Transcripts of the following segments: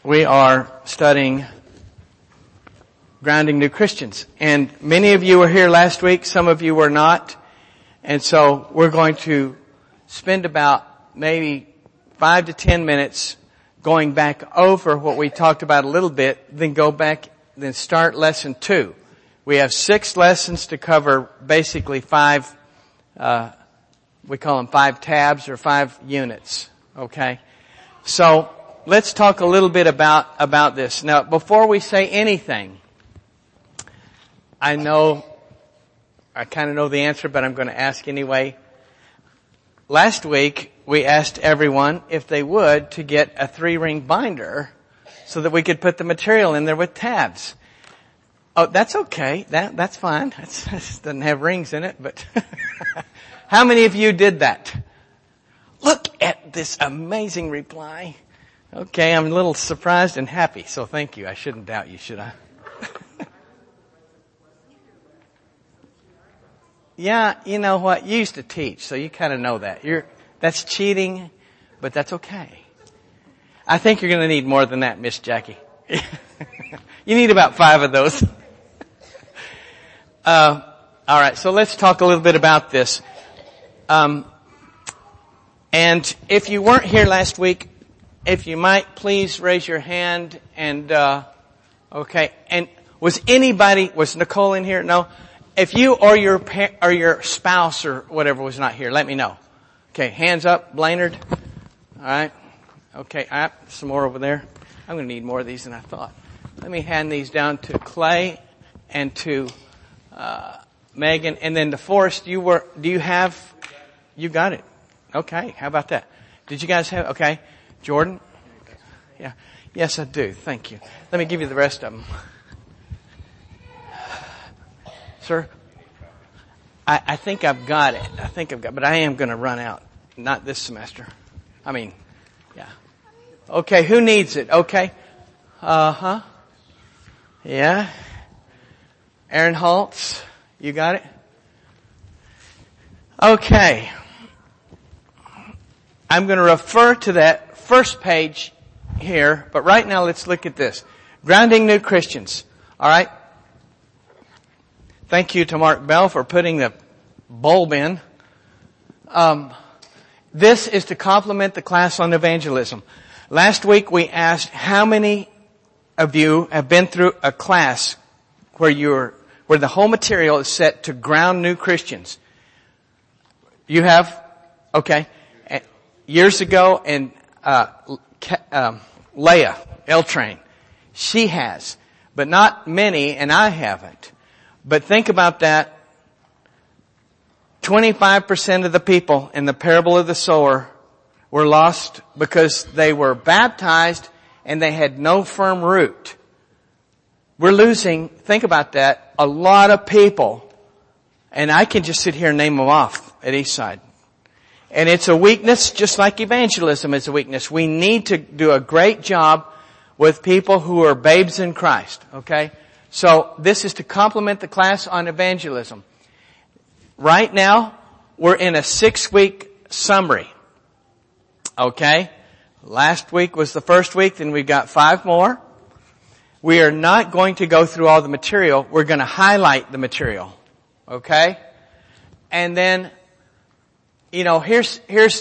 We are studying Grounding New Christians. And many of you were here last week, some of you were not. And so we're going to spend about maybe 5 to 10 minutes going back over what we talked about a little bit, then go back, then start lesson 2. We have 6 lessons to cover, basically 5, we call them 5 tabs or 5 units. Okay? So, let's talk a little bit about this. Now, before we say anything, I kind of know the answer, but I'm going to ask anyway. Last week, we asked everyone if they would to get a 3-ring binder so that we could put the material in there with tabs. Oh, that's okay. That's fine. It doesn't have rings in it, but how many of you did that? Look at this amazing reply. Okay, I'm a little surprised and happy, so thank you. I shouldn't doubt you, should I? Yeah, you know what? You used to teach, so you kind of know that. That's cheating, but that's okay. I think you're going to need more than that, Miss Jackie. You need about 5 of those. All right, so let's talk a little bit about this. And if you weren't here last week, if you might please raise your hand and, okay. And was Nicole in here? No? If you or your spouse or whatever was not here, let me know. Okay, hands up, Blainard. Alright. Okay, some more over there. I'm gonna need more of these than I thought. Let me hand these down to Clay and to, Megan. And then to Forrest, you got it. Okay, how about that? Did you guys have, okay. Jordan? Yeah. Yes, I do. Thank you. Let me give you the rest of them. Sir? I think I've got it. But I am going to run out. Not this semester. Yeah. Okay, who needs it? Okay. Yeah. Aaron Holtz, you got it? Okay. I'm going to refer to that first page here, but right now let's look at this. Grounding New Christians. Alright? Thank you to Mark Bell for putting the bulb in. This is to complement the class on evangelism. Last week we asked how many of you have been through a class where the whole material is set to ground new Christians. You have? Okay. Years ago, and Leah L-Train, she has, but not many, and I haven't. But think about that. 25% of the people in the parable of the sower were lost because they were baptized and they had no firm root. We're losing, think about that, a lot of people, and I can just sit here and name them off at Eastside. And it's a weakness, just like evangelism is a weakness. We need to do a great job with people who are babes in Christ, okay? So this is to complement the class on evangelism. Right now, we're in a 6-week summary, okay? Last week was the first week, then we've got 5 more. We are not going to go through all the material. We're going to highlight the material, okay? And then, you know, here's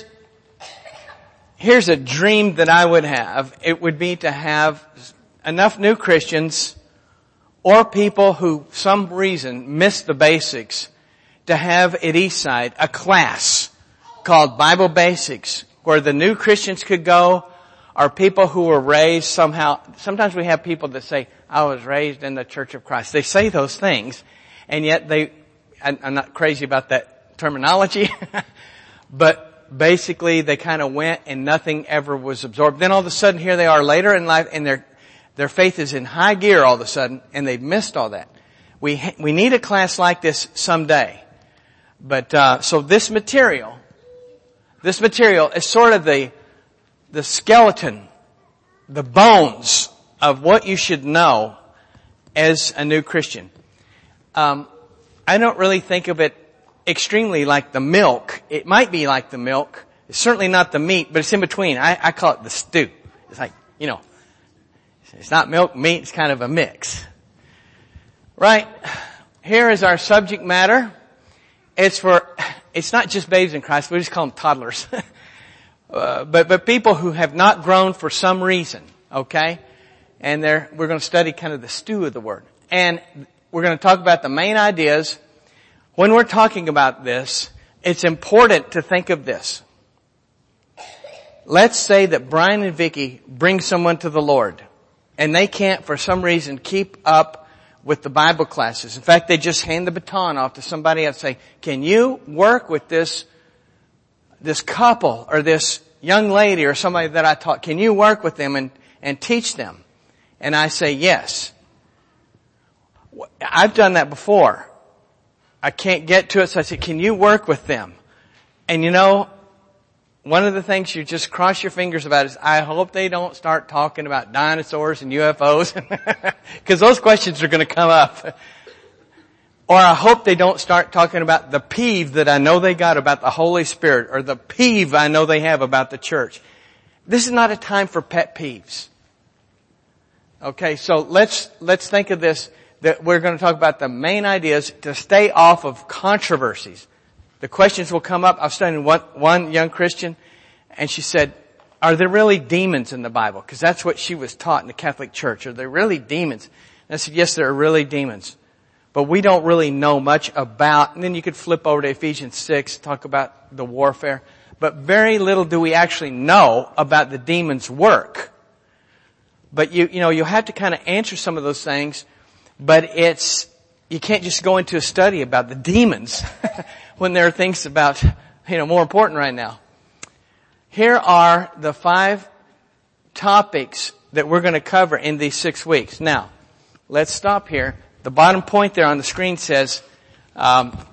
a dream that I would have. It would be to have enough new Christians or people who, some reason, miss the basics, to have at Eastside a class called Bible Basics where the new Christians could go, or people who were raised somehow. Sometimes we have people that say, I was raised in the Church of Christ. They say those things, and yet I'm not crazy about that terminology, but basically they kind of went and nothing ever was absorbed. Then all of a sudden here they are later in life and their faith is in high gear all of a sudden and they've missed all that. We need a class like this someday. But, so this material is sort of the skeleton, the bones of what you should know as a new Christian. I don't really think of it extremely like the milk. It might be like the milk. It's certainly not the meat, but it's in between. I call it the stew. It's like, you know, It's not milk, meat, it's kind of a mix. Right. Here is our subject matter. It's not just babes in Christ, we just call them toddlers. But people who have not grown for some reason, okay? And we're going to study kind of the stew of the Word. And we're going to talk about the main ideas. When we're talking about this, it's important to think of this. Let's say that Brian and Vicky bring someone to the Lord, and they can't, for some reason, keep up with the Bible classes. In fact, they just hand the baton off to somebody else and say, can you work with this couple or this young lady or somebody that I taught? Can you work with them and teach them? And I say, yes. I've done that before. I can't get to it, so I say, can you work with them? And one of the things you just cross your fingers about is, I hope they don't start talking about dinosaurs and UFOs, because those questions are going to come up. Or I hope they don't start talking about the peeve that I know they got about the Holy Spirit, or the peeve I know they have about the church. This is not a time for pet peeves. Okay, so let's think of this, that we're going to talk about the main ideas to stay off of controversies. The questions will come up. I was studying one young Christian, and she said, are there really demons in the Bible? Because that's what she was taught in the Catholic Church. Are there really demons? And I said, yes, there are really demons. But we don't really know much about, and then you could flip over to Ephesians 6, talk about the warfare. But very little do we actually know about the demons' work. But you'll have to kind of answer some of those things. But you can't just go into a study about the demons when there are things about, more important right now. Here are the 5 topics that we're going to cover in these 6 weeks. Now, let's stop here. The bottom point there on the screen says, that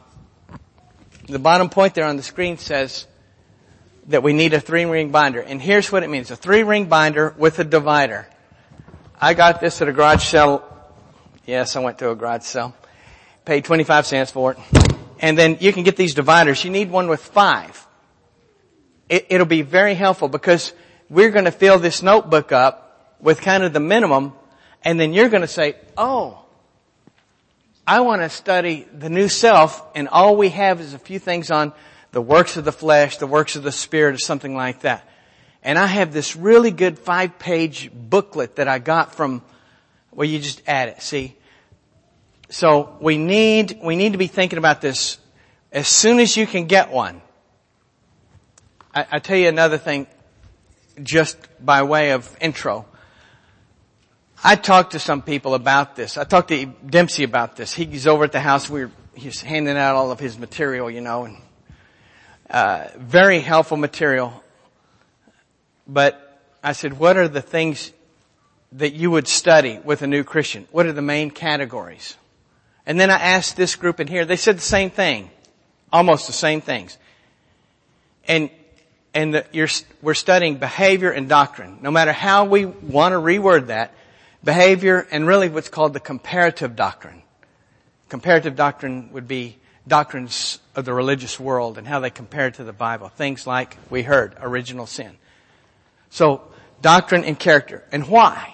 we need a 3-ring binder. And here's what it means. A 3-ring binder with a divider. I got this at a garage sale. Yes, I went to a garage sale. Paid 25 cents for it. And then you can get these dividers. You need one with 5. It'll be very helpful because we're going to fill this notebook up with kind of the minimum, and then you're going to say, oh, I want to study the new self, and all we have is a few things on the works of the flesh, the works of the Spirit, or something like that. And I have this really good 5-page booklet that I got from, well, you just add it, see? So we need to be thinking about this as soon as you can get one. I tell you another thing, just by way of intro. I talked to some people about this. I talked to Dempsey about this. He's over at the house. He's handing out all of his material, and very helpful material. But I said, what are the things that you would study with a new Christian? What are the main categories? And then I asked this group in here. They said the same thing, almost the same things. We're studying behavior and doctrine. No matter how we want to reword that, behavior and really what's called the comparative doctrine. Comparative doctrine would be doctrines of the religious world and how they compare to the Bible. Things like we heard, original sin. So, doctrine and character. And why?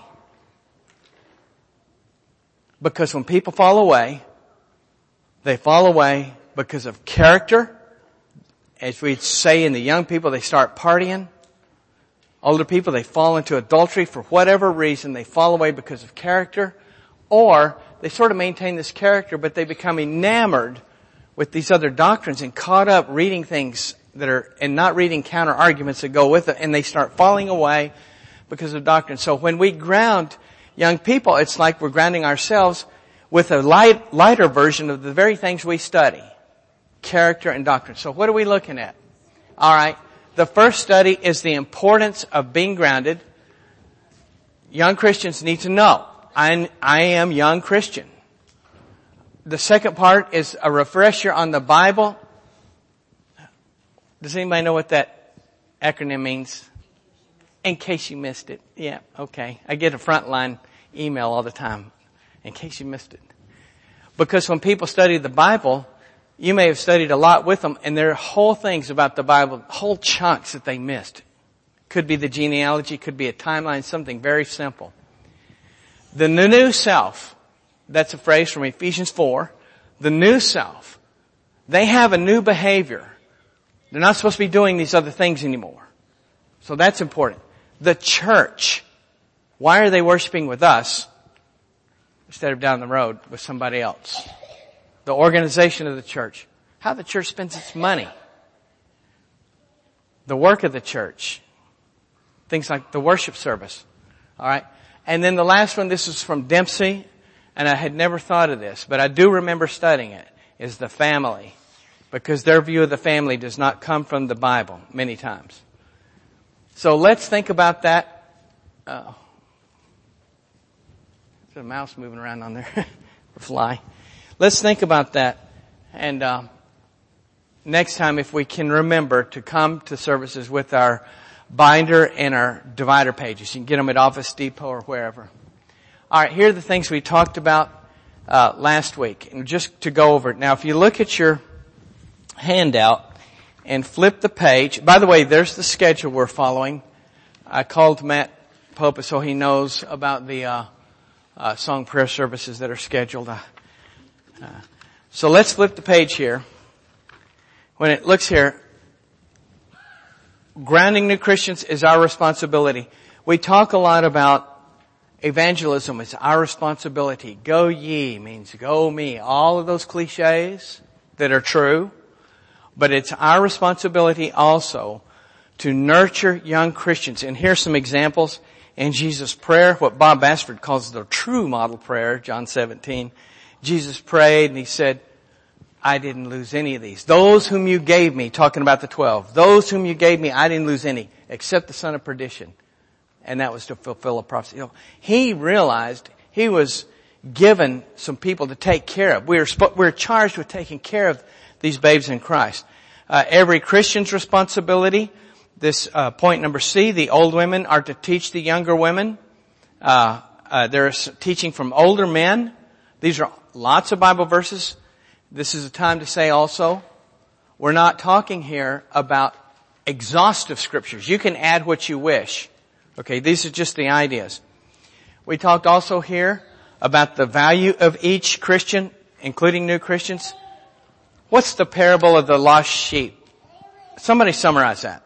Because when people fall away, they fall away because of character. As we'd say in the young people, they start partying. Older people, they fall into adultery for whatever reason. They fall away because of character. Or they sort of maintain this character, but they become enamored with these other doctrines and caught up reading things and not reading counter arguments that go with it, and they start falling away because of doctrine. So when we ground young people, it's like we're grounding ourselves with a lighter version of the very things we study. Character and doctrine. So what are we looking at? Alright. The first study is the importance of being grounded. Young Christians need to know, I am young Christian. The second part is a refresher on the Bible. Does anybody know what that acronym means? In case you missed it. Yeah, okay. I get a frontline email all the time. In case you missed it. Because when people study the Bible, you may have studied a lot with them, and there are whole things about the Bible, whole chunks that they missed. Could be the genealogy, could be a timeline, something very simple. The new self, that's a phrase from Ephesians 4, the new self, they have a new behavior. They're not supposed to be doing these other things anymore. So that's important. The church, why are they worshiping with us instead of down the road with somebody else? The organization of the church, how the church spends its money, the work of the church, things like the worship service. All right. And then the last one, this is from Dempsey, and I had never thought of this, but I do remember studying it, is the family. Because their view of the family does not come from the Bible many times. So let's think about that. There's a mouse moving around on there. A fly. Let's think about that. And next time, if we can remember to come to services with our binder and our divider pages. You can get them at Office Depot or wherever. All right, here are the things we talked about last week. And just to go over it. Now, if you look at your handout and flip the page. By the way, there's the schedule we're following. I called Matt Pope so he knows about the song prayer services that are scheduled. So let's flip the page here. When it looks here, grounding new Christians is our responsibility. We talk a lot about evangelism. It's our responsibility. Go ye means go me. All of those cliches that are true. But it's our responsibility also to nurture young Christians. And here's some examples in Jesus' prayer, what Bob Basford calls the true model prayer, John 17. Jesus prayed and he said, I didn't lose any of these. Those whom you gave me, talking about the 12, those whom you gave me, I didn't lose any, except the son of perdition. And that was to fulfill a prophecy. He realized he was given some people to take care of. We're charged with taking care of these babes in Christ. Every Christian's responsibility. This point number C, the old women are to teach the younger women. They're teaching from older men. These are lots of Bible verses. This is a time to say also, we're not talking here about exhaustive scriptures. You can add what you wish. Okay, these are just the ideas. We talked also here about the value of each Christian, including new Christians. What's the parable of the lost sheep? Somebody summarize that.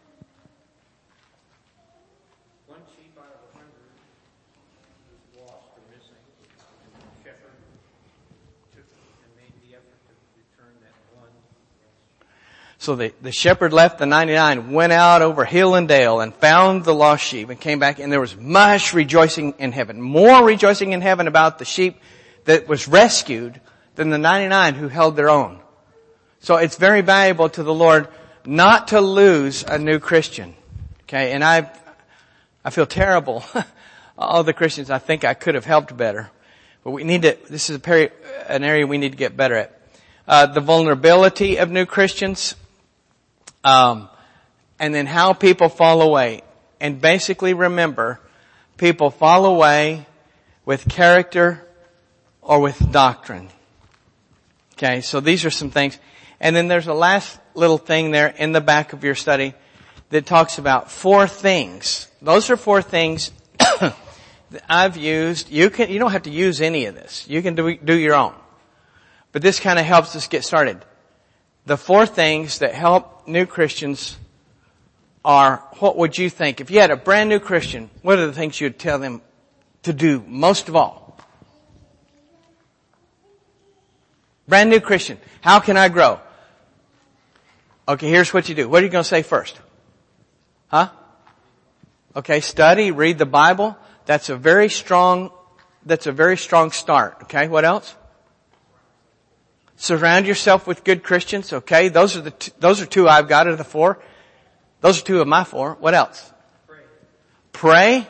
One sheep out of 100 was lost or missing, and the shepherd took and made the effort to return that one. So the shepherd left the 99, went out over hill and dale and found the lost sheep and came back, and there was much rejoicing in heaven. More rejoicing in heaven about the sheep that was rescued than the 99 who held their own. So it's very valuable to the Lord not to lose a new Christian. Okay, and I feel terrible. All the Christians I think I could have helped better. But this is an area we need to get better at. The vulnerability of new Christians, and then how people fall away. And basically remember, people fall away with character or with doctrine. Okay, so these are some things. And then there's a last little thing there in the back of your study that talks about 4 things. Those are 4 things that I've used. You don't have to use any of this. You can do your own. But this kind of helps us get started. The 4 things that help new Christians are, what would you think? If you had a brand new Christian, what are the things you'd tell them to do most of all? Brand new Christian. How can I grow? Okay, here's what you do. What are you going to say first? Huh? Okay, study, read the Bible. That's a very strong start. Okay, what else? Surround yourself with good Christians. Okay, those are 2 I've got out of the 4. Those are 2 of my 4. What else? Pray.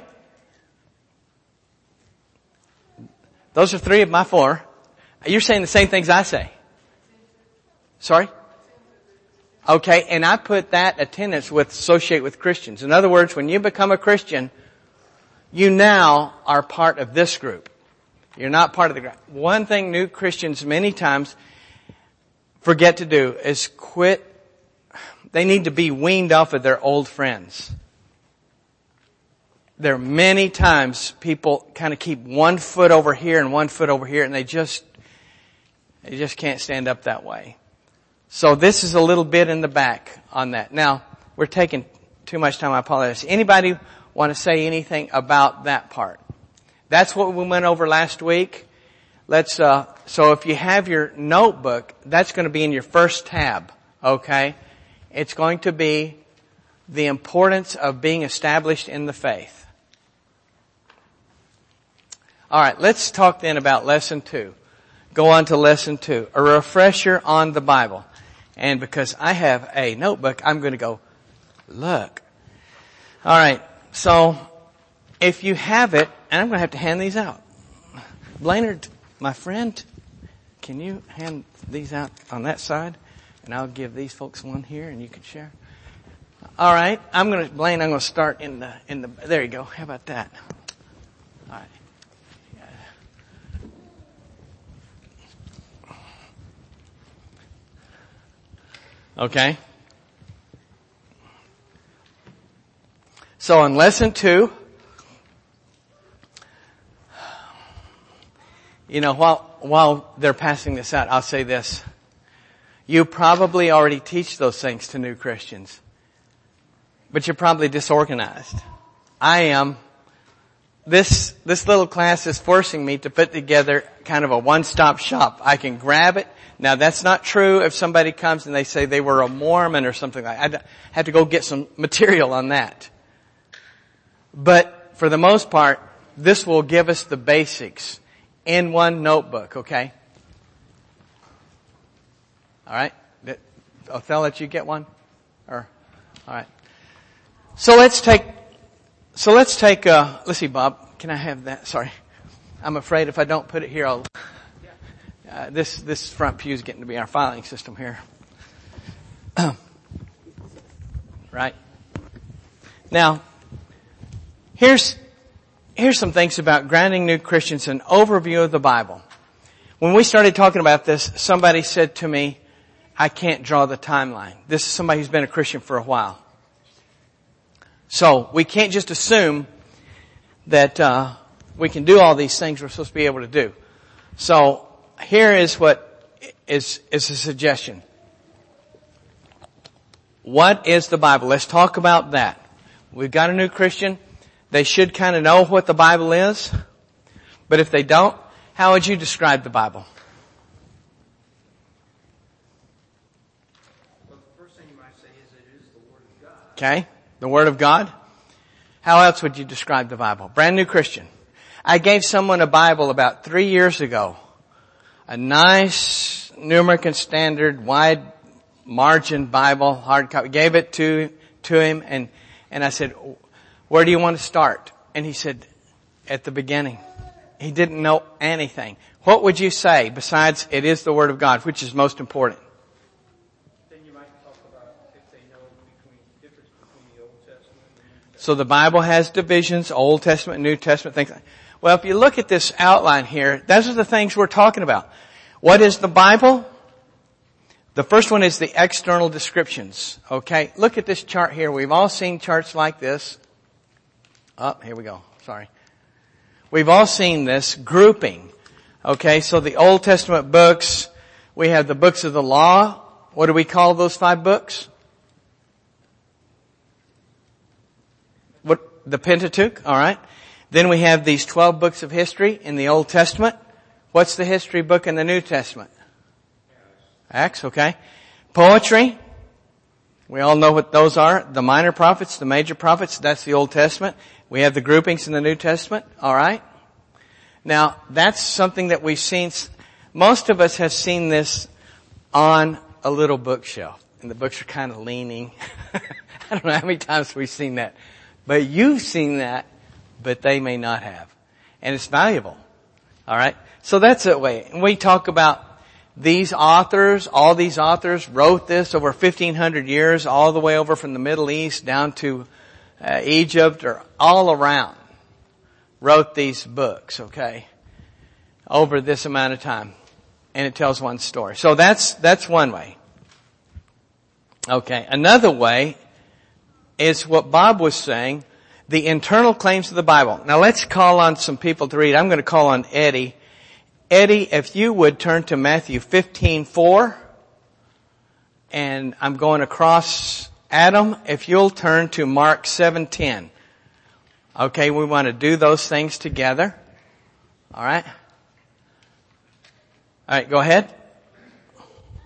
Those are 3 of my 4. You're saying the same things I say. Sorry? Okay, and I put that attendance with associate with Christians. In other words, when you become a Christian, you now are part of this group. You're not part of the group. One thing new Christians many times forget to do is quit. They need to be weaned off of their old friends. there are many times people kind of keep 1 foot over here and 1 foot over here, and they just can't stand up that way. So this is a little bit in the back on that. Now, we're taking too much time. I apologize. Anybody want to say anything about that part? That's what we went over last week. So if you have your notebook, that's going to be in your first tab, okay? It's going to be the importance of being established in the faith. All right, let's talk then about lesson 2. Go on to lesson 2, a refresher on the Bible. And because I have a notebook, I'm going to go look. All right, so if you have it, and I'm going to have to hand these out. Blainard, my friend, can you hand these out on that side? And I'll give these folks one here and you can share. All right. Blaine, I'm going to start in the, there you go. How about that? All right. Okay. So in lesson 2, while they're passing this out, I'll say this. You probably already teach those things to new Christians, but you're probably disorganized. I am. This little class is forcing me to put together kind of a one-stop shop. I can grab it. Now that's not true if somebody comes and they say they were a Mormon or something like that. I have to go get some material on that. But for the most part, this will give us the basics in one notebook, okay? All right? Othello, let you get one? All right. So let's take, let's see, Bob, can I have that? Sorry. I'm afraid if I don't put it here, this front pew is getting to be our filing system here. Right? Now, here's some things about grounding new Christians, an overview of the Bible. When we started talking about this, somebody said to me, I can't draw the timeline. This is somebody who's been a Christian for a while. So we can't just assume that we can do all these things we're supposed to be able to do. So here is what is a suggestion. What is the Bible? Let's talk about that. We've got a new Christian. They should kind of know what the Bible is. But if they don't, how would you describe the Bible? Well, the first thing you might say is it is the Word of God. Okay, the Word of God. How else would you describe the Bible? Brand new Christian. I gave someone a Bible about 3 years ago. A nice New American Standard, wide margin Bible, hard copy. Gave it to him and I said, where do you want to start? And he said, at the beginning. He didn't know anything. What would you say besides it is the Word of God, which is most important? Then you might talk about if they know difference between the Old Testament and the New Testament. So the Bible has divisions, Old Testament, New Testament, things like that. Well, if you look at this outline here, those are the things we're talking about. What is the Bible? The first one is the external descriptions. Okay, look at this chart here. We've all seen charts like this. Oh, here we go. Sorry. We've all seen this grouping. Okay, so the Old Testament books, we have the books of the law. What do we call those 5 books? The Pentateuch, alright. Then we have these 12 books of history in the Old Testament. What's the history book in the New Testament? Acts, okay. Poetry. We all know what those are. The minor prophets, the major prophets, that's the Old Testament. We have the groupings in the New Testament, alright. Now, that's something that we've seen. Most of us have seen this on a little bookshelf. And the books are kind of leaning. I don't know how many times we've seen that. But you've seen that, but they may not have. And it's valuable. Alright? So that's that way. And we talk about these authors, all these authors wrote this over 1,500 years, all the way over from the Middle East down to Egypt or all around. Wrote these books, okay, over this amount of time. And it tells one story. So that's one way. Okay, another way is what Bob was saying. the internal claims of the Bible. Now let's call on some people to read. I'm going to call on Eddie. Eddie, if you would turn to Matthew 15:4. And I'm going across. Adam, if you'll turn to Mark 7:10. Okay, we want to do those things together. All right. All right, go ahead. 15:4.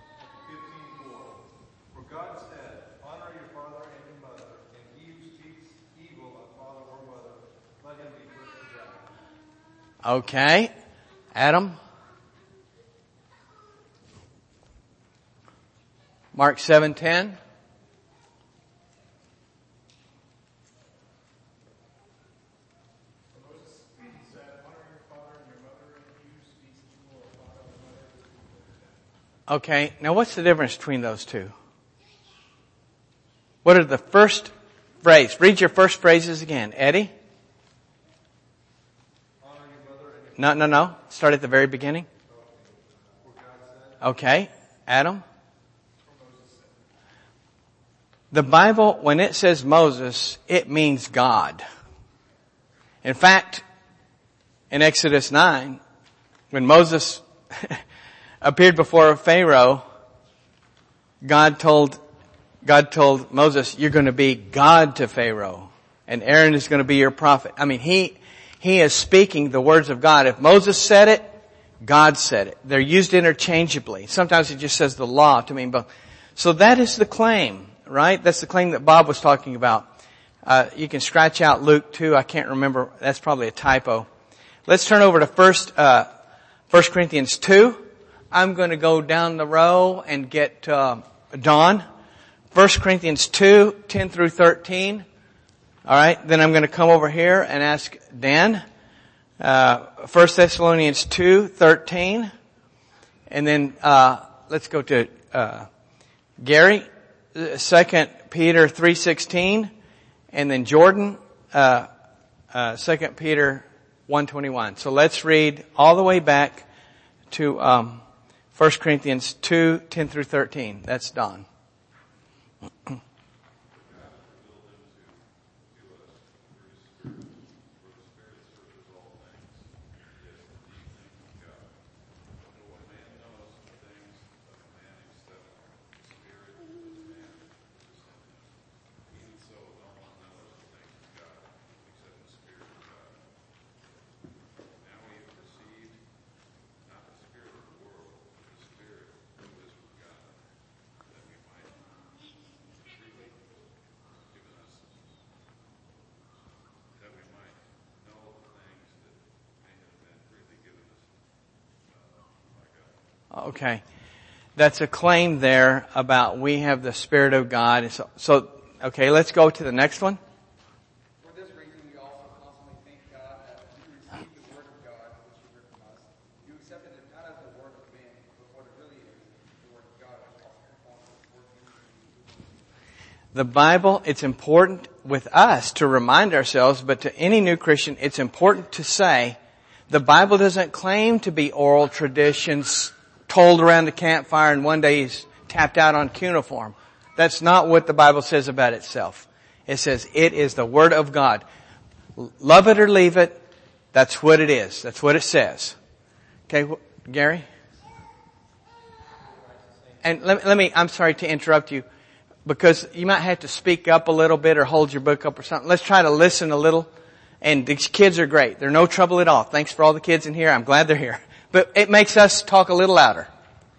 For God said, honor your father and your mother, and he who speaks evil of father or mother, let him be put to death. Okay. Adam. Mark 7:10. Okay, now what's the difference between those two? What are the first phrase? Read your first phrases again. Eddie? Honor your mother and your No. Start at the very beginning. for God said, Okay. Adam? The Bible, when it says Moses, it means God. In fact, in Exodus 9, when Moses appeared before Pharaoh, God told Moses, you're going to be God to Pharaoh, and Aaron is going to be your prophet. I mean, he is speaking the words of God. If Moses said it, God said it. They're used interchangeably. Sometimes it just says the law to mean both. So that is the claim, right? That's the claim that Bob was talking about. You can scratch out Luke 2. I can't remember. That's probably a typo. Let's turn over to 1 Corinthians 2. I'm going to go down the row and get Dawn. 1 Corinthians 2, 10 through 13. All right. Then I'm going to come over here and ask Dan. 1 Thessalonians 2, 13. And then let's go to Gary. 2 Peter 3:16. And then Jordan, 2 Peter 1:21. So let's read all the way back to 1 Corinthians 2, 10 through 13. That's Don. Okay. That's a claim there about we have the Spirit of God. So, okay, let's go to the next one. For this reason, we also constantly thank God that you received the word of God, which you heard from us. You accepted it not as the word of man, but what it really is, the word of God, which also performs its work in you. The Bible, it's important with us to remind ourselves, but to any new Christian, it's important to say, the Bible doesn't claim to be oral traditions told around the campfire and one day he's tapped out on cuneiform. That's not what the Bible says about itself. It says it is the Word of God. Love it or leave it, that's what it is. That's what it says. Okay, Gary? And let me, I'm sorry to interrupt you, because you might have to speak up a little bit or hold your book up or something. Let's try to listen a little. And these kids are great. They're no trouble at all. Thanks for all the kids in here. I'm glad they're here. But it makes us talk a little louder.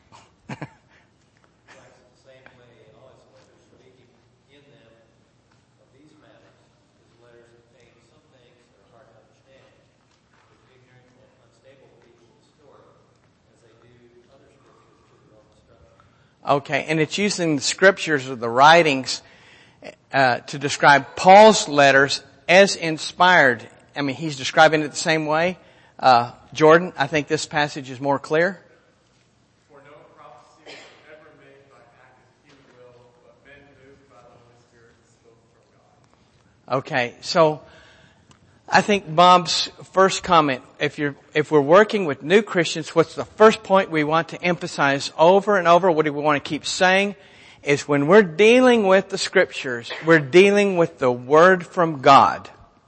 Okay, and it's using the scriptures or the writings to describe Paul's letters as inspired. I mean, he's describing it the same way. Jordan, I think this passage is more clear. For no prophecy was ever made by act of human will, but men moved by the Holy Spirit spoke from God. Okay, so I think Bob's first comment, if we're working with new Christians, what's the first point we want to emphasize over and over, what do we want to keep saying, is when we're dealing with the scriptures, we're dealing with the Word from God.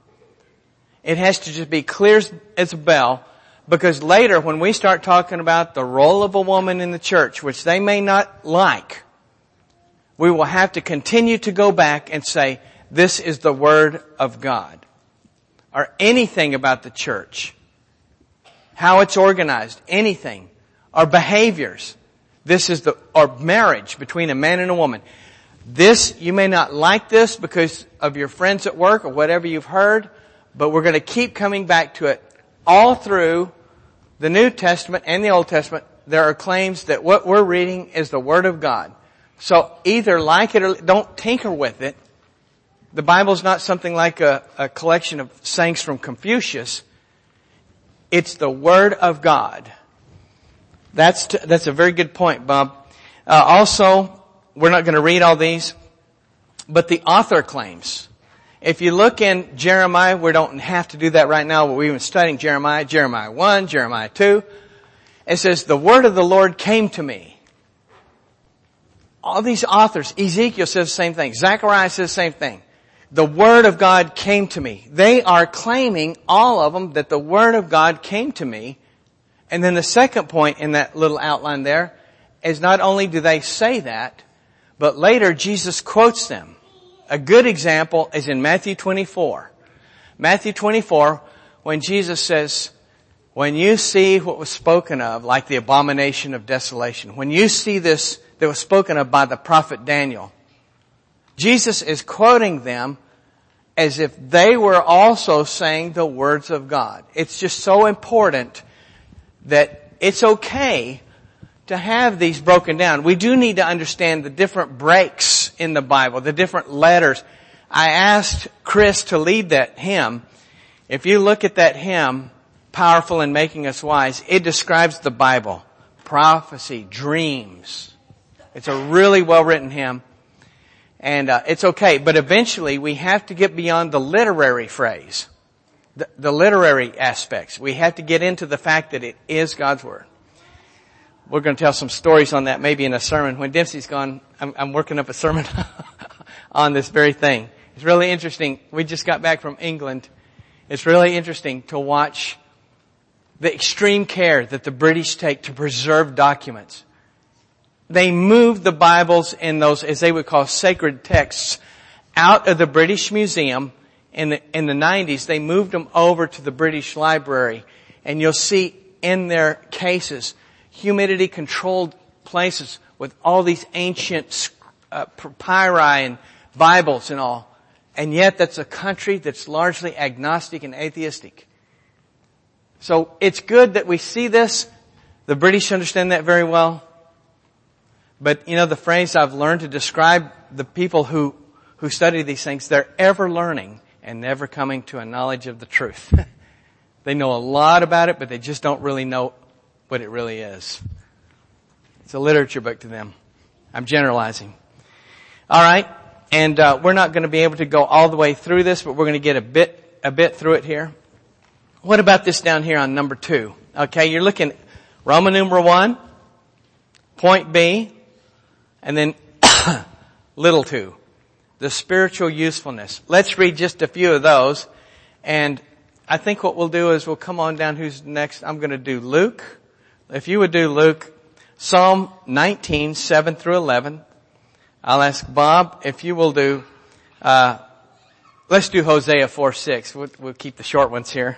It has to just be clear as a bell, because later when we start talking about the role of a woman in the church, which they may not like, we will have to continue to go back and say, this is the Word of God. Or anything about the church. How it's organized. Anything. Or behaviors. Or marriage between a man and a woman. This, you may not like this because of your friends at work or whatever you've heard, but we're going to keep coming back to it. All through the New Testament and the Old Testament, there are claims that what we're reading is the Word of God. So either like it or don't tinker with it. The Bible's not something like a collection of sayings from Confucius. It's the Word of God. That's a very good point, Bob. Also, we're not going to read all these, but the author claims. If you look in Jeremiah, we don't have to do that right now, but we've been studying Jeremiah 1, Jeremiah 2. It says, the word of the Lord came to me. All these authors, Ezekiel says the same thing. Zechariah says the same thing. The Word of God came to me. They are claiming, all of them, that the Word of God came to me. And then the second point in that little outline there is not only do they say that, but later Jesus quotes them. A good example is in Matthew 24. Matthew 24, when Jesus says, when you see what was spoken of, like the abomination of desolation, when you see this that was spoken of by the prophet Daniel, Jesus is quoting them as if they were also saying the words of God. It's just so important that it's okay to have these broken down. We do need to understand the different breaks in the Bible, the different letters. I asked Chris to lead that hymn. If you look at that hymn, Powerful in Making Us Wise, it describes the Bible. Prophecy, dreams. It's a really well-written hymn. And it's okay. But eventually we have to get beyond the literary phrase. The literary aspects. We have to get into the fact that it is God's Word. We're going to tell some stories on that maybe in a sermon. When Dempsey's gone, I'm working up a sermon on this very thing. It's really interesting. We just got back from England. It's really interesting to watch the extreme care that the British take to preserve documents. They moved the Bibles in those, as they would call, sacred texts out of the British Museum in the 90s. They moved them over to the British Library. And you'll see in their cases, humidity controlled places with all these ancient papyri and Bibles and all. And yet that's a country that's largely agnostic and atheistic. So it's good that we see this. The British understand that very well. But, the phrase I've learned to describe the people who study these things, they're ever learning and never coming to a knowledge of the truth. They know a lot about it, but they just don't really know what it really is. It's a literature book to them. I'm generalizing. All right. And, we're not going to be able to go all the way through this, but we're going to get a bit through it here. What about this down here on number 2? Okay. You're looking Roman numeral 1, point B, and then little 2, the spiritual usefulness. Let's read just a few of those. And I think what we'll do is we'll come on down. Who's next? I'm going to do Luke. If you would do Luke, Psalm 19, 7 through 11. I'll ask Bob if you will do, let's do Hosea 4, 6. We'll keep the short ones here.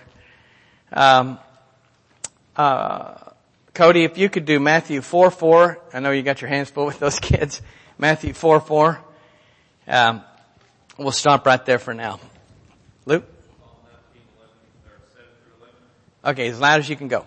Cody, if you could do Matthew 4, 4. I know you got your hands full with those kids. Matthew 4, 4. We'll stop right there for now. Luke? Okay, as loud as you can go.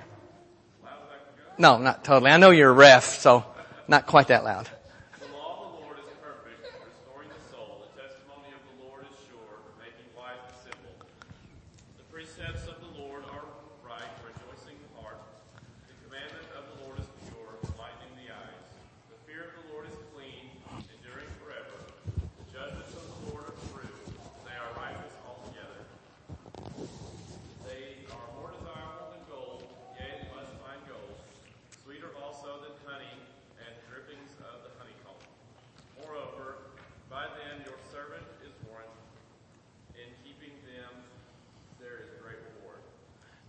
No, not totally. I know you're a ref, so not quite that loud. The law of the Lord is perfect, restoring the soul. The testimony of the Lord is sure, making wise the simple. The precepts of the Lord are right, rejoicing the heart. The commandment of the Lord is pure, enlightening the eyes. The fear of the Lord is clean, enduring forever. The judgments of the Lord are true, they are righteous altogether. They are more desirable than gold, yea, much fine gold. Sweeter also than honey and drippings of the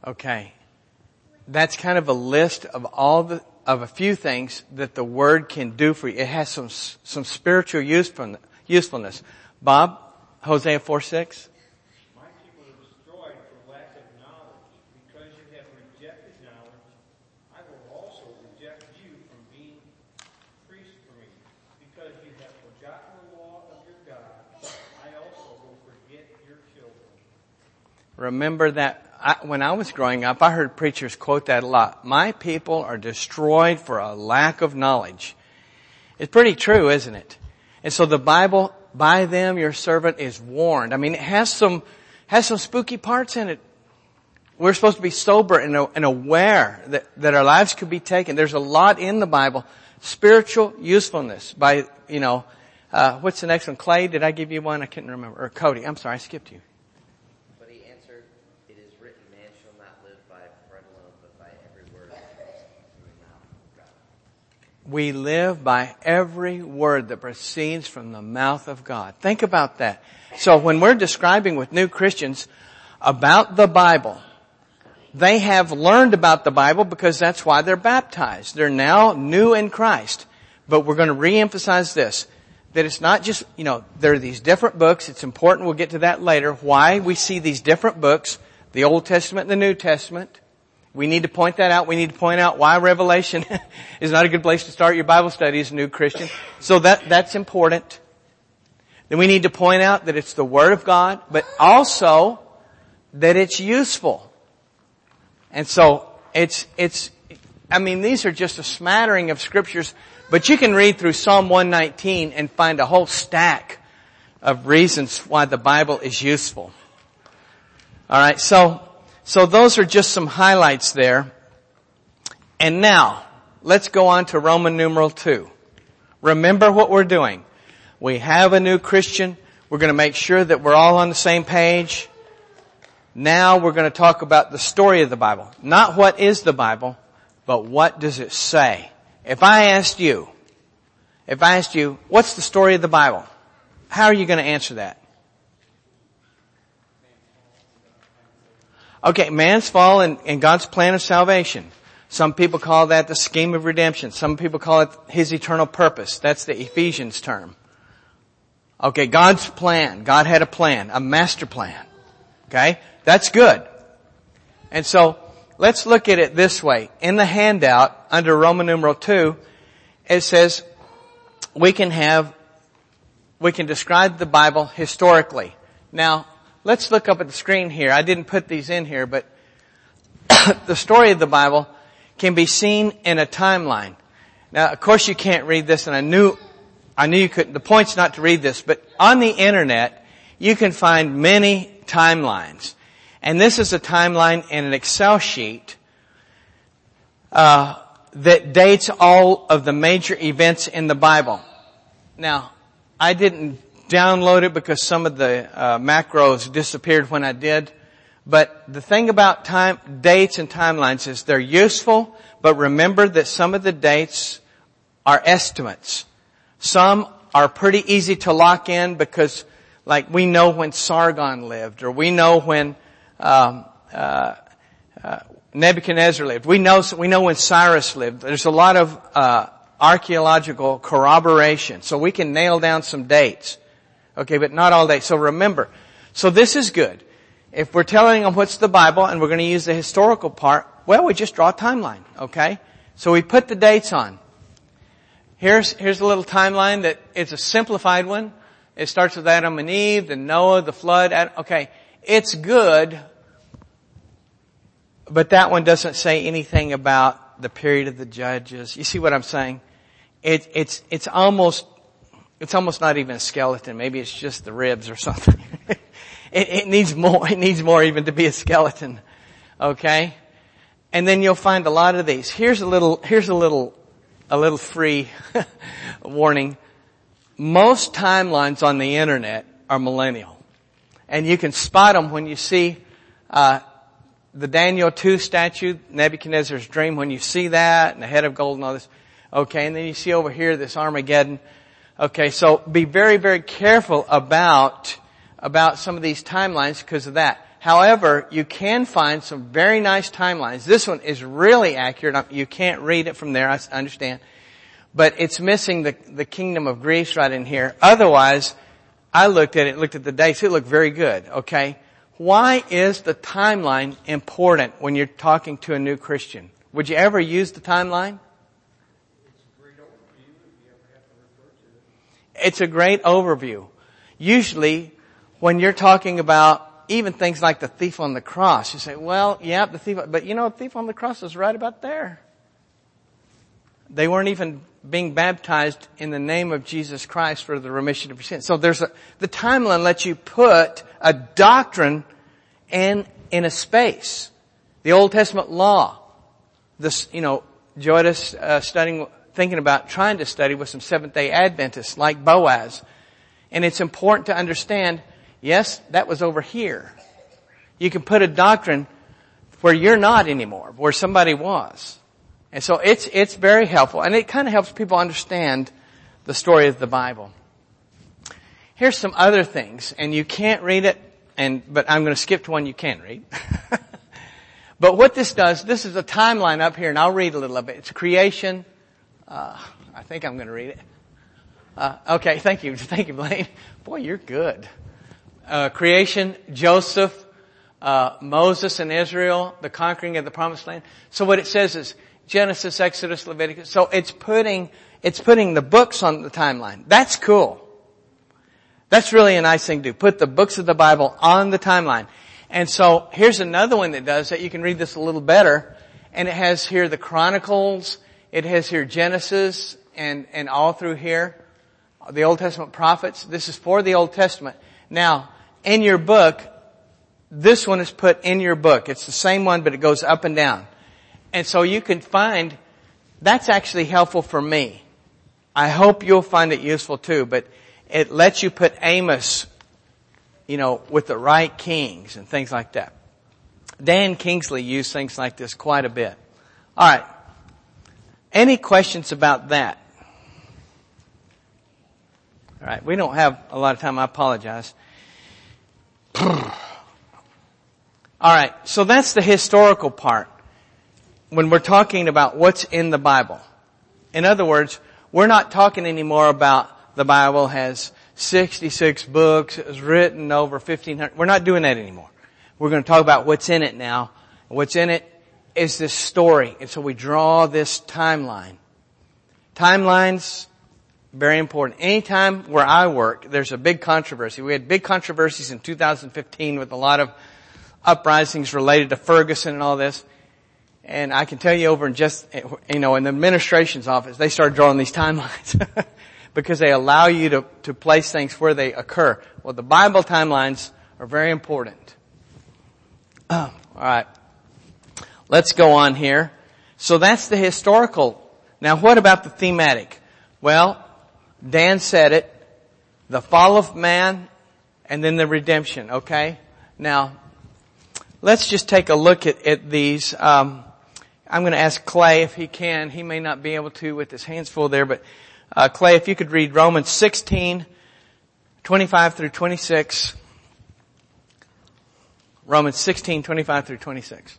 Okay. That's kind of a list of of a few things that the Word can do for you. It has some spiritual usefulness. Bob, Hosea 4:6. My people are destroyed for lack of knowledge. Because you have rejected knowledge, I will also reject you from being priest for me. Because you have forgotten the law of your God, I also will forget your children. Remember that when I was growing up, I heard preachers quote that a lot. My people are destroyed for a lack of knowledge. It's pretty true, isn't it? And so the Bible, by them your servant is warned. I mean, it has some spooky parts in it. We're supposed to be sober and aware that our lives could be taken. There's a lot in the Bible. Spiritual usefulness by, what's the next one? Clay, did I give you one? I can't remember. Or Cody, I'm sorry, I skipped you. But he answered, it is written, man shall not live by bread alone, but by every word that comes from the mouth of God. We live by every word that proceeds from the mouth of God. Think about that. So when we're describing with new Christians about the Bible, they have learned about the Bible because that's why they're baptized. They're now new in Christ. But we're going to reemphasize this, that it's not just, there are these different books. It's important. We'll get to that later. Why we see these different books, the Old Testament and the New Testament. We need to point that out. We need to point out why Revelation is not a good place to start your Bible study as a new Christian. So that's important. Then we need to point out that it's the Word of God, but also that it's useful. And so these are just a smattering of scriptures, but you can read through Psalm 119 and find a whole stack of reasons why the Bible is useful. Alright, so those are just some highlights there. And now, let's go on to Roman numeral 2. Remember what we're doing. We have a new Christian. We're going to make sure that we're all on the same page. Now we're going to talk about the story of the Bible. Not what is the Bible, but what does it say? If I asked you, what's the story of the Bible? How are you going to answer that? Okay, man's fall and God's plan of salvation. Some people call that the scheme of redemption. Some people call it His eternal purpose. That's the Ephesians term. Okay, God's plan. God had a plan, a master plan. Okay? That's good. And so, let's look at it this way. In the handout, under Roman numeral 2, it says, we can describe the Bible historically. Now, let's look up at the screen here. I didn't put these in here, but the story of the Bible can be seen in a timeline. Now, of course you can't read this, and I knew you couldn't. The point's not to read this, but on the internet, you can find many timelines. And this is a timeline in an Excel sheet that dates all of the major events in the Bible. Now, I didn't download it because some of the macros disappeared when I did. But the thing about dates and timelines is they're useful, but remember that some of the dates are estimates. Some are pretty easy to lock in because, like, we know when Sargon lived, or we know when Nebuchadnezzar lived. We know when Cyrus lived. There's a lot of archaeological corroboration, so we can nail down some dates. Okay, but not all dates. So remember, so this is good. If we're telling them what's the Bible and we're going to use the historical part, well, we just draw a timeline. Okay, so we put the dates on. Here's a little timeline that it's a simplified one. It starts with Adam and Eve, then Noah, the flood. Okay, it's good, but that one doesn't say anything about the period of the judges. You see what I'm saying? It's almost not even a skeleton. Maybe it's just the ribs or something. It needs more. It needs more even to be a skeleton. Okay? And then you'll find a lot of these. Here's a little free warning. Most timelines on the internet are millennial. And you can spot them when you see, the Daniel 2 statue, Nebuchadnezzar's dream, when you see that, and the head of gold and all this. Okay, and then you see over here this Armageddon. Okay, so be very, very careful about some of these timelines because of that. However, you can find some very nice timelines. This one is really accurate. You can't read it from there, I understand. But it's missing the kingdom of Greece right in here. Otherwise, I looked at the dates, it looked very good, okay? Why is the timeline important when you're talking to a new Christian? Would you ever use the timeline? It's a great overview. Usually, when you're talking about even things like the thief on the cross, you say, well, yeah, the thief, but you know, the thief on the cross is right about there. They weren't even being baptized in the name of Jesus Christ for the remission of your sins. So the timeline lets you put a doctrine in a space. The Old Testament law. This, Joetta's trying to study with some Seventh-day Adventists like Boaz. And it's important to understand, yes, that was over here. You can put a doctrine where you're not anymore, where somebody was. And so it's very helpful, and it kind of helps people understand the story of the Bible. Here's some other things, and you can't read it, but I'm going to skip to one you can read. But what this does, this is a timeline up here, and I'll read a little bit. It's creation. I think I'm going to read it. Okay, thank you, Blaine. Boy, you're good. Creation, Joseph, Moses and Israel, the conquering of the Promised Land. So what it says is Genesis, Exodus, Leviticus. So it's putting the books on the timeline. That's cool. That's really a nice thing to do. Put the books of the Bible on the timeline. And so here's another one that does that. You can read this a little better. And it has here the Chronicles. It has here Genesis and all through here. The Old Testament prophets. This is for the Old Testament. Now, in your book, this one is put in your book. It's the same one, but it goes up and down. And so you can find, that's actually helpful for me. I hope you'll find it useful too, but it lets you put Amos, with the right kings and things like that. Dan Kingsley used things like this quite a bit. All right. Any questions about that? All right. We don't have a lot of time. I apologize. All right. So that's the historical part when we're talking about what's in the Bible. In other words, we're not talking anymore about the Bible has 66 books, it was written over 1,500. We're not doing that anymore. We're going to talk about what's in it now. What's in it is this story. And so we draw this timeline. Timelines, very important. Anytime where I work, there's a big controversy. We had big controversies in 2015 with a lot of uprisings related to Ferguson and all this. And I can tell you over in in the administration's office, they started drawing these timelines because they allow you to place things where they occur. Well, the Bible timelines are very important. All right. Let's go on here. So that's the historical. Now what about the thematic? Well, Dan said it. The fall of man and then the redemption, okay? Now, let's just take a look at these. I'm going to ask Clay if he can. He may not be able to with his hands full there, but Clay, if you could read Romans 16, 25 through 26. Romans 16, 25 through 26.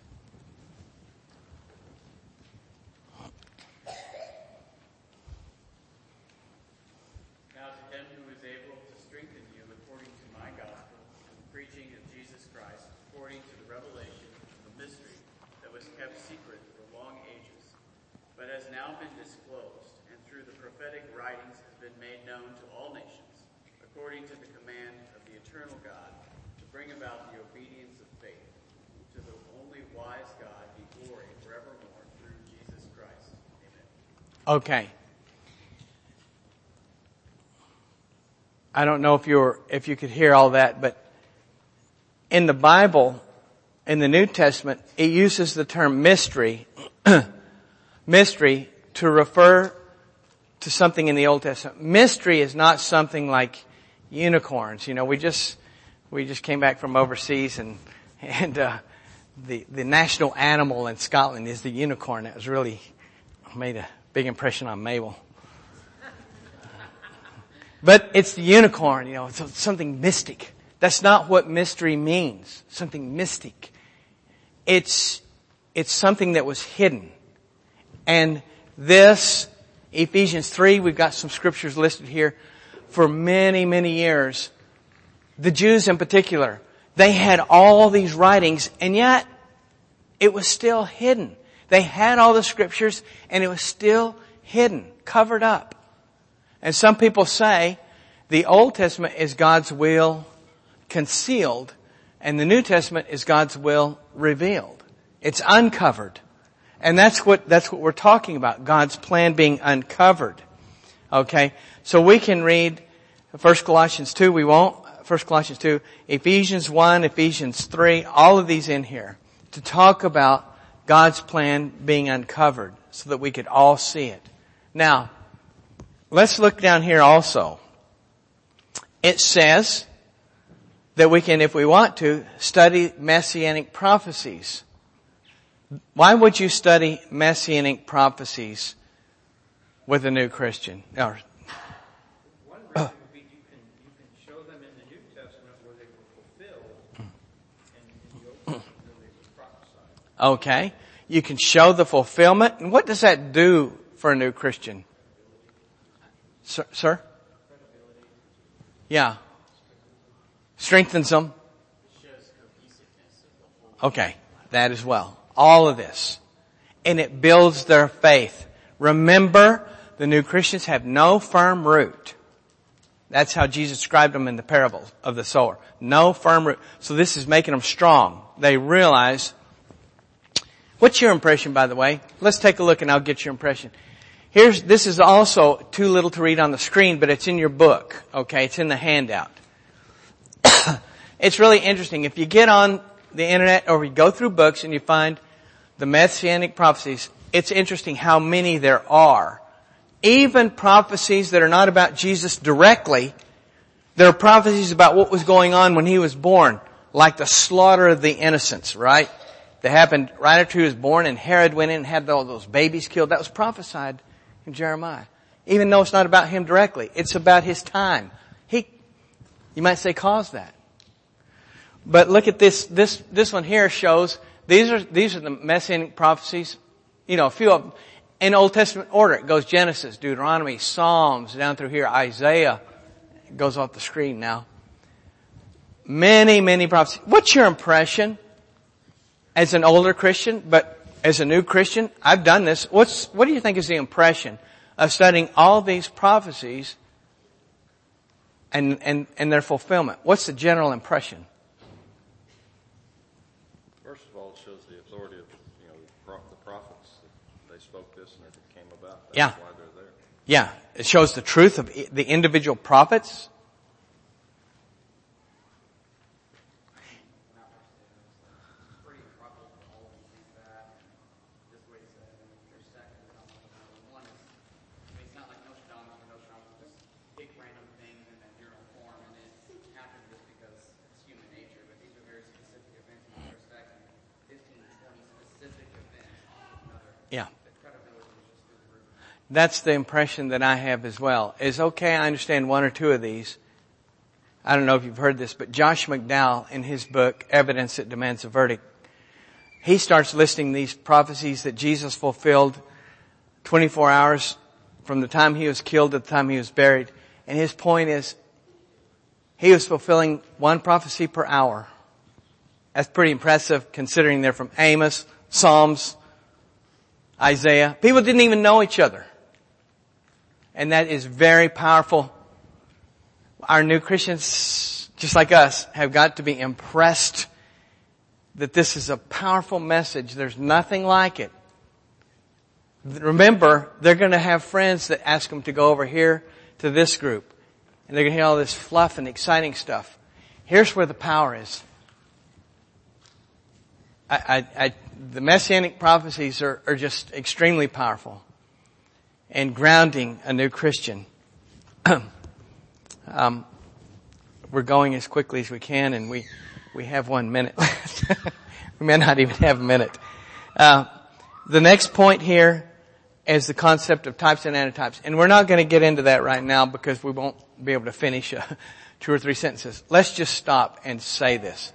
Now to him who is able to strengthen you according to my gospel and the preaching of Jesus Christ, according to the revelation of the mystery that was kept secret for long ages, but has now been disclosed, and through the prophetic writings has been made known to all nations, according to the command of the eternal God, to bring about the obedience of faith. To the only wise God be glory forevermore through Jesus Christ. Amen. Okay. I don't know if you could hear all that, but in the Bible, in the New Testament, it uses the term mystery, mystery to refer to something in the Old Testament. Mystery is not something like unicorns. We just came back from overseas and the national animal in Scotland is the unicorn. That was really made a big impression on Mabel. But it's the unicorn, it's something mystic. That's not what mystery means. Something mystic. It's something that was hidden. And this, Ephesians 3, we've got some scriptures listed here. For many, many years, the Jews in particular, they had all these writings, and yet it was still hidden. They had all the scriptures, and it was still hidden, covered up. And some people say the Old Testament is God's will concealed, and the New Testament is God's will revealed. It's uncovered. And that's what we're talking about, God's plan being uncovered. Okay? So we can read 1 Colossians 2, we won't. 1 Colossians 2, Ephesians 1, Ephesians 3, all of these in here to talk about God's plan being uncovered so that we could all see it. Now, let's look down here also. It says that we can, if we want to, study Messianic prophecies. Why would you study Messianic prophecies with a new Christian? Or, One reason would be you can show them in the New Testament where they were fulfilled, and in the Old Testament where they were prophesied. okay. You can show the fulfillment. And what does that do for a new Christian? Sir? Yeah. Strengthens them. Okay. That as well. All of this. And it builds their faith. Remember, the new Christians have no firm root. That's how Jesus described them in the parable of the sower. No firm root. So this is making them strong. They realize. What's your impression, by the way? Let's take a look and I'll get your impression. This is also too little to read on the screen, but it's in your book. Okay, it's in the handout. It's really interesting. If you get on the internet or you go through books and you find the Messianic prophecies, it's interesting how many there are. Even prophecies that are not about Jesus directly, there are prophecies about what was going on when he was born, like the slaughter of the innocents, right? That happened right after he was born, and Herod went in and had all those babies killed. That was prophesied in Jeremiah. Even though it's not about him directly, it's about his time. You might say, caused that. But look at this. This one here shows these are the Messianic prophecies. You know, a few of them in Old Testament order. It goes Genesis, Deuteronomy, Psalms, down through here, Isaiah. It goes off the screen now. Many, many prophecies. What's your impression as an older Christian, but as a new Christian? I've done this. What do you think is the impression of studying all these prophecies and their fulfillment? What's the general impression? First of all, it shows the authority of the prophets. They spoke this and it came about. That's why they're there. Yeah, it shows the truth of the individual prophets. Yeah. That's the impression that I have as well. Is okay, I understand one or two of these. I don't know if you've heard this, but Josh McDowell in his book, Evidence That Demands a Verdict, he starts listing these prophecies that Jesus fulfilled 24 hours from the time he was killed to the time he was buried. And his point is, he was fulfilling one prophecy per hour. That's pretty impressive considering they're from Amos, Psalms, Isaiah. People didn't even know each other. And that is very powerful. Our new Christians, just like us, have got to be impressed that this is a powerful message. There's nothing like it. Remember, they're going to have friends that ask them to go over here to this group. And they're going to hear all this fluff and exciting stuff. Here's where the power is. The Messianic prophecies are just extremely powerful and grounding a new Christian. We're going as quickly as we can, and we have 1 minute left. We may not even have a minute. The next point here is the concept of types and antitypes. And we're not going to get into that right now because we won't be able to finish a 2 or 3 sentences. Let's just stop and say this.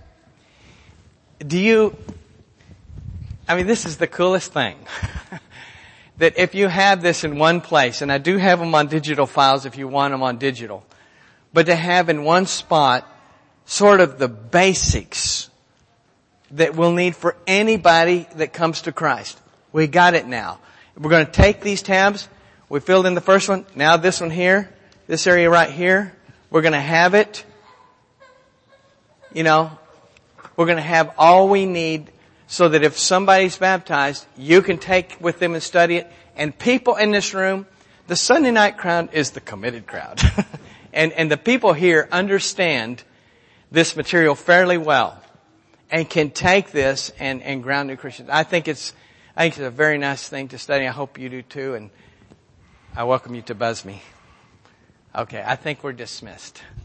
This is the coolest thing. That if you have this in one place, and I do have them on digital files if you want them on digital, but to have in one spot sort of the basics that we'll need for anybody that comes to Christ. We got it now. We're going to take these tabs. We filled in the first one. Now this one here, this area right here, we're going to have it. We're going to have all we need so that if somebody's baptized, you can take with them and study it. And people in this room, the Sunday night crowd is the committed crowd. and the people here understand this material fairly well and can take this and ground new Christians. I think it's a very nice thing to study. I hope you do too. And I welcome you to buzz me. Okay, I think we're dismissed.